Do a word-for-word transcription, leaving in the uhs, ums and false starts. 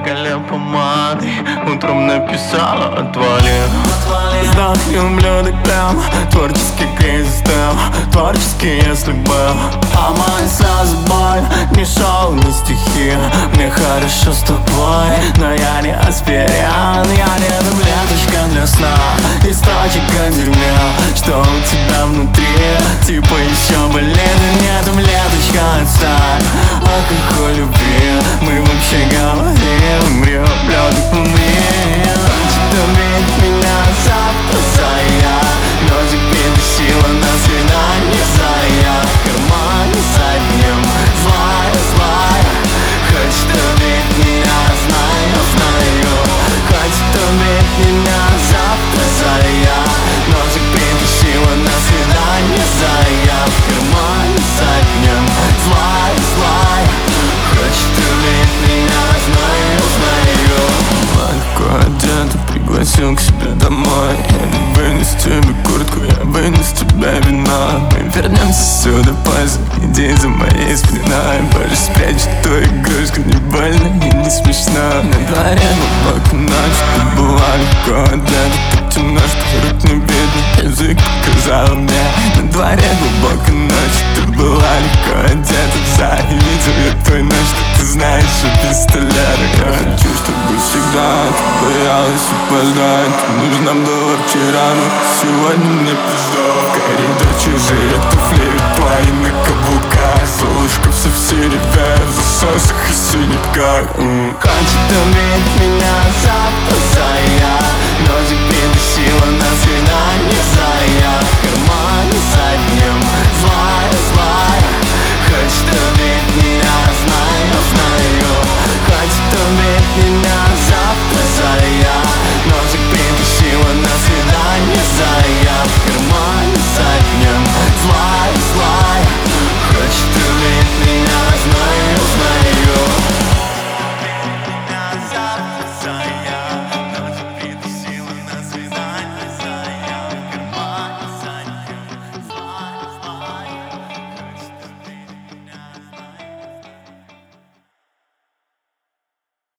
зеркале помадой утром написала: отвали. Вздох и ублюдок прям, творческий кризис тем, творческий, если был. А мой сразу боль, ни шоу, ни стихи. Мне хорошо с тобой, но я не аспирин. Я не таблеточка для сна и строчек о дерьме, что у тебя внутри, типа еще болит. И не таблеточка, отстань, алкоголь любви. Мы вообще говорим, блёдок умри. Хочет убить меня завтра зая, но теперь сила на свидание зая. В кармане заднем злая, злая. Хочет убить меня, знаю, знаю. Хочет убить меня завтра зая, но теперь сила на свидание зая. В кармане заднем злая, злая. Хочет убить меня, знаю, знаю. Легко одета, пригласил к себе домой. Я не вынес тебе куртку, я вынес тебе вина. Мы вернемся сюда позже, иди за моей спиной. Позже спрячь эту игрушку, не больно и не смешно. На дворе глубоко ночь, ты была легко одета. Так темно, что рук не видно, язык показал мне. На дворе глубоко ночь, ты была легко одета. Завидел я твой ночь, что ты знаешь о пистолете. Я хочу, чтобы всегда ты боялась опоздать. Ты нужна была вчера, но сегодня мне пизда. Коридор, чужие туфли, твои на каблуках. Солнышко в совсем в засосах и синяках. Хочет убить меня завтра зая, но теперь